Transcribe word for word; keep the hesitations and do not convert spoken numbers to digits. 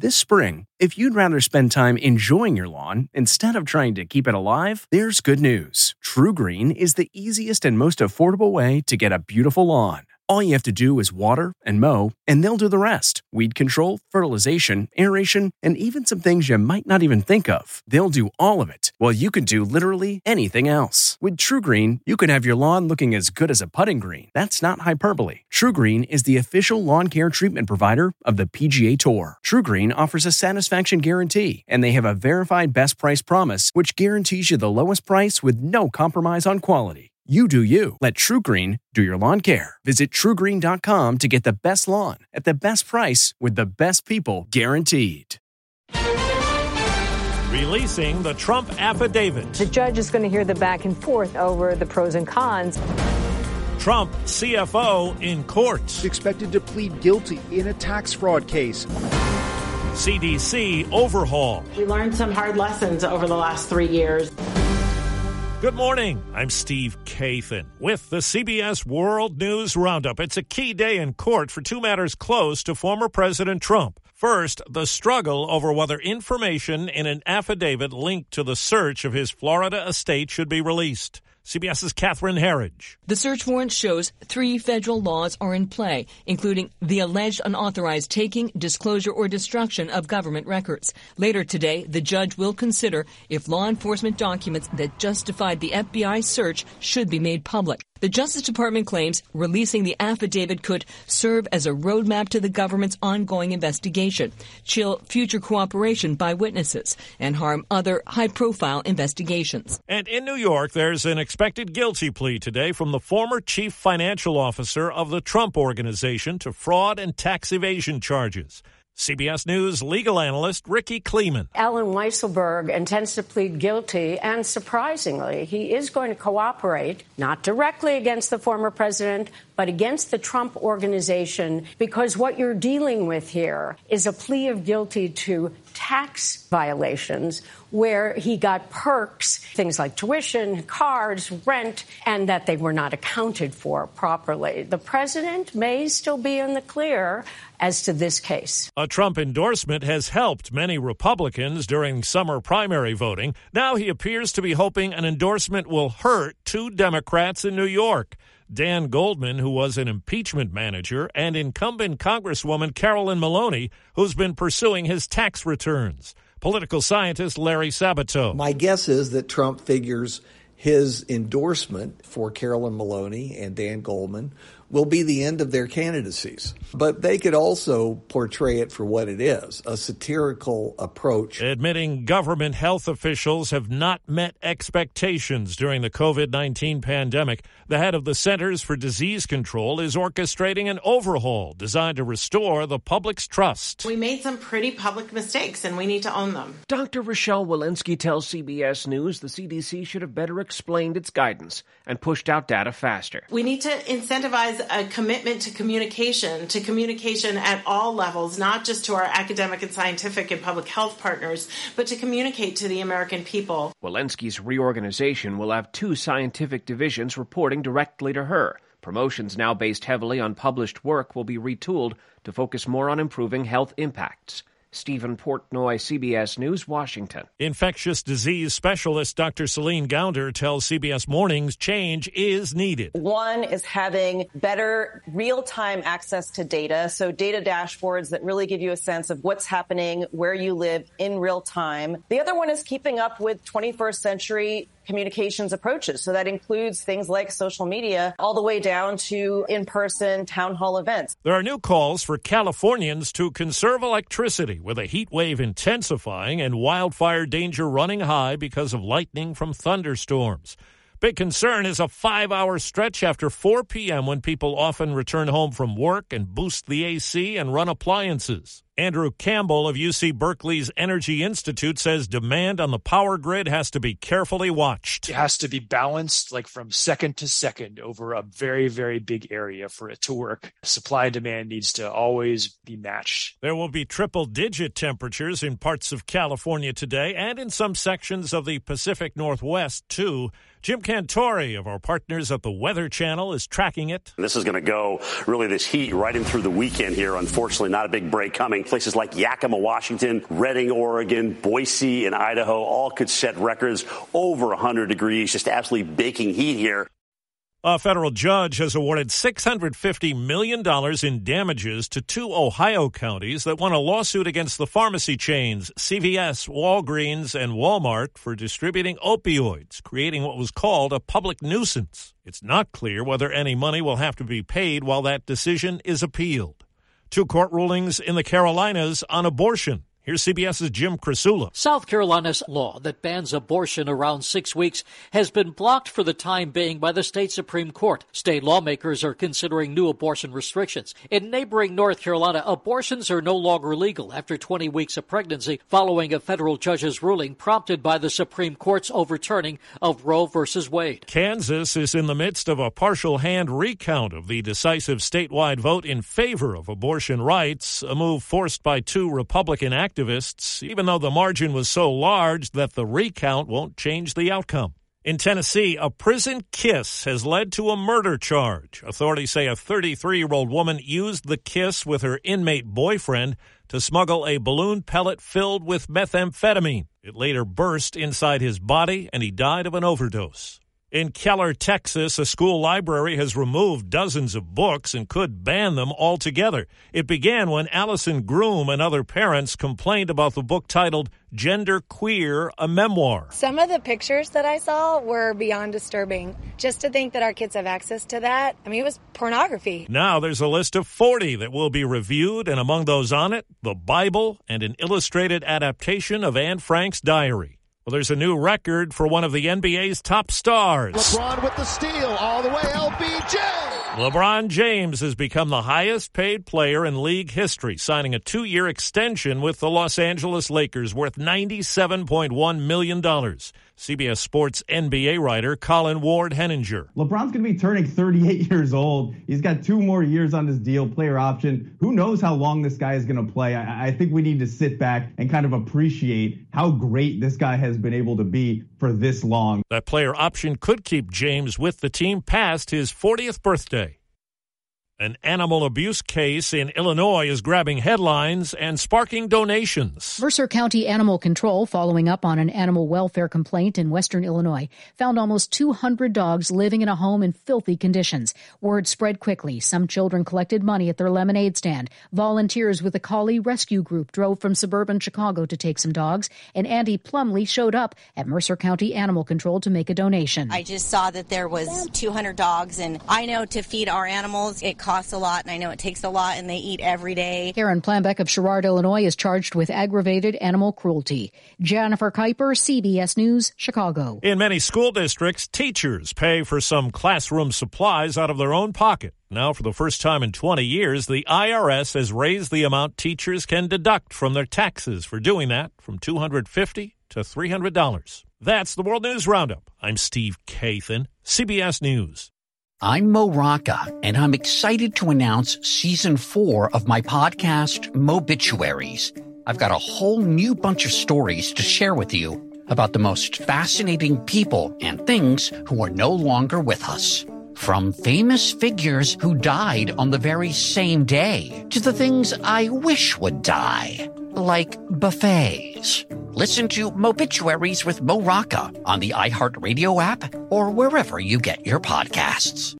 This spring, if you'd rather spend time enjoying your lawn instead of trying to keep it alive, there's good news. TruGreen is the easiest and most affordable way to get a beautiful lawn. All you have to do is water and mow, and they'll do the rest. Weed control, fertilization, aeration, and even some things you might not even think of. They'll do all of it, while you can do literally anything else. With TruGreen, you can have your lawn looking as good as a putting green. That's not hyperbole. TruGreen is the official lawn care treatment provider of the P G A Tour. TruGreen offers a satisfaction guarantee, and they have a verified best price promise, which guarantees you the lowest price with no compromise on quality. You do you. Let TruGreen do your lawn care. Visit True Green dot com to get the best lawn at the best price with the best people guaranteed. Releasing the Trump affidavit. The judge is going to hear the back and forth over the pros and cons. Trump C F O in court. Expected to plead guilty in a tax fraud case. C D C overhaul. We learned some hard lessons over the last three years. Good morning. I'm Steve Kathan with the C B S World News Roundup. It's a key day in court for two matters close to former President Trump. First, the struggle over whether information in an affidavit linked to the search of his Florida estate should be released. CBS's Catherine Herridge. The search warrant shows three federal laws are in play, including the alleged unauthorized taking, disclosure, or destruction of government records. Later today, the judge will consider if law enforcement documents that justified the F B I search should be made public. The Justice Department claims releasing the affidavit could serve as a roadmap to the government's ongoing investigation, chill future cooperation by witnesses, and harm other high-profile investigations. And in New York, there's an expected guilty plea today from the former chief financial officer of the Trump Organization to fraud and tax evasion charges. C B S News legal analyst Ricky Kleeman. Alan Weisselberg intends to plead guilty, and surprisingly, he is going to cooperate, not directly against the former president, but against the Trump Organization, because what you're dealing with here is a plea of guilty to tax violations where he got perks, things like tuition, cars, rent, and that they were not accounted for properly. The president may still be in the clear as to this case. A Trump endorsement has helped many Republicans during summer primary voting. Now he appears to be hoping an endorsement will hurt two Democrats in New York. Dan Goldman, who was an impeachment manager, and incumbent Congresswoman Carolyn Maloney, who's been pursuing his tax returns. Political scientist Larry Sabato. My guess is that Trump figures his endorsement for Carolyn Maloney and Dan Goldman will be the end of their candidacies. But they could also portray it for what it is, a satirical approach. Admitting government health officials have not met expectations during the COVID nineteen pandemic, the head of the Centers for Disease Control is orchestrating an overhaul designed to restore the public's trust. We made some pretty public mistakes, and we need to own them. Doctor Rochelle Walensky tells C B S News the C D C should have better explained its guidance and pushed out data faster. We need to incentivize a commitment to communication, to communication at all levels, not just to our academic and scientific and public health partners, but to communicate to the American people. Walensky's reorganization will have two scientific divisions reporting directly to her. Promotions now based heavily on published work will be retooled to focus more on improving health impacts. Stephen Portnoy, C B S News, Washington. Infectious disease specialist Doctor Celine Gounder tells C B S Mornings change is needed. One is having better real-time access to data, so data dashboards that really give you a sense of what's happening where you live in real time. The other one is keeping up with twenty-first century communications approaches. So that includes things like social media all the way down to in-person town hall events. There are new calls for Californians to conserve electricity with a heat wave intensifying and wildfire danger running high because of lightning from thunderstorms. Big concern is a five-hour stretch after four p.m. when people often return home from work and boost the A C and run appliances. Andrew Campbell of U C Berkeley's Energy Institute says demand on the power grid has to be carefully watched. It has to be balanced, like from second to second over a very, very big area for it to work. Supply and demand needs to always be matched. There will be triple-digit temperatures in parts of California today and in some sections of the Pacific Northwest, too. Jim Cantori of our partners at the Weather Channel is tracking it. This is going to go, really, this heat right in through the weekend here. Unfortunately, not a big break coming places like Yakima, Washington, Redding, Oregon, Boise, and Idaho all could set records over one hundred degrees, just absolutely baking heat here. A federal judge has awarded six hundred fifty million dollars in damages to two Ohio counties that won a lawsuit against the pharmacy chains C V S, Walgreens, and Walmart for distributing opioids, creating what was called a public nuisance. It's not clear whether any money will have to be paid while that decision is appealed. Two court rulings in the Carolinas on abortion. Here's CBS's Jim Krasula. South Carolina's law that bans abortion around six weeks has been blocked for the time being by the state Supreme Court. State lawmakers are considering new abortion restrictions. In neighboring North Carolina, abortions are no longer legal after twenty weeks of pregnancy following a federal judge's ruling prompted by the Supreme Court's overturning of Roe versus Wade. Kansas is in the midst of a partial hand recount of the decisive statewide vote in favor of abortion rights, a move forced by two Republican activists. Activists, even though the margin was so large that the recount won't change the outcome. In Tennessee, a prison kiss has led to a murder charge. Authorities say a thirty-three-year-old woman used the kiss with her inmate boyfriend to smuggle a balloon pellet filled with methamphetamine. It later burst inside his body, and he died of an overdose. In Keller, Texas, a school library has removed dozens of books and could ban them altogether. It began when Allison Groom and other parents complained about the book titled Gender Queer, a Memoir. Some of the pictures that I saw were beyond disturbing. Just to think that our kids have access to that, I mean, it was pornography. Now there's a list of forty that will be reviewed, and among those on it, the Bible and an illustrated adaptation of Anne Frank's diary. Well, there's a new record for one of the N B A's top stars. LeBron with the steal all the way, L B J. LeBron James has become the highest-paid player in league history, signing a two-year extension with the Los Angeles Lakers worth ninety-seven point one million dollars. C B S Sports N B A writer Colin Ward-Henninger. LeBron's going to be turning thirty-eight years old. He's got two more years on this deal, player option. Who knows how long this guy is going to play? I, I think we need to sit back and kind of appreciate how great this guy has been able to be for this long. That player option could keep James with the team past his fortieth birthday. An animal abuse case in Illinois is grabbing headlines and sparking donations. Mercer County Animal Control, following up on an animal welfare complaint in western Illinois, found almost two hundred dogs living in a home in filthy conditions. Word spread quickly. Some children collected money at their lemonade stand. Volunteers with the Collie Rescue Group drove from suburban Chicago to take some dogs, and Andy Plumley showed up at Mercer County Animal Control to make a donation. I just saw that there was two hundred dogs, and I know to feed our animals, it costs costs a lot, and I know it takes a lot, and they eat every day. Karen Planbeck of Sherrard, Illinois, is charged with aggravated animal cruelty. Jennifer Kuiper, C B S News, Chicago. In many school districts, teachers pay for some classroom supplies out of their own pocket. Now, for the first time in twenty years, the I R S has raised the amount teachers can deduct from their taxes for doing that from two hundred fifty dollars to three hundred dollars. That's the World News Roundup. I'm Steve Kathan, C B S News. I'm Mo Rocca, and I'm excited to announce season four of my podcast, Mobituaries. I've got a whole new bunch of stories to share with you about the most fascinating people and things who are no longer with us. From famous figures who died on the very same day to the things I wish would die, like buffets. Listen to Mobituaries with Mo Rocca on the iHeartRadio app or wherever you get your podcasts.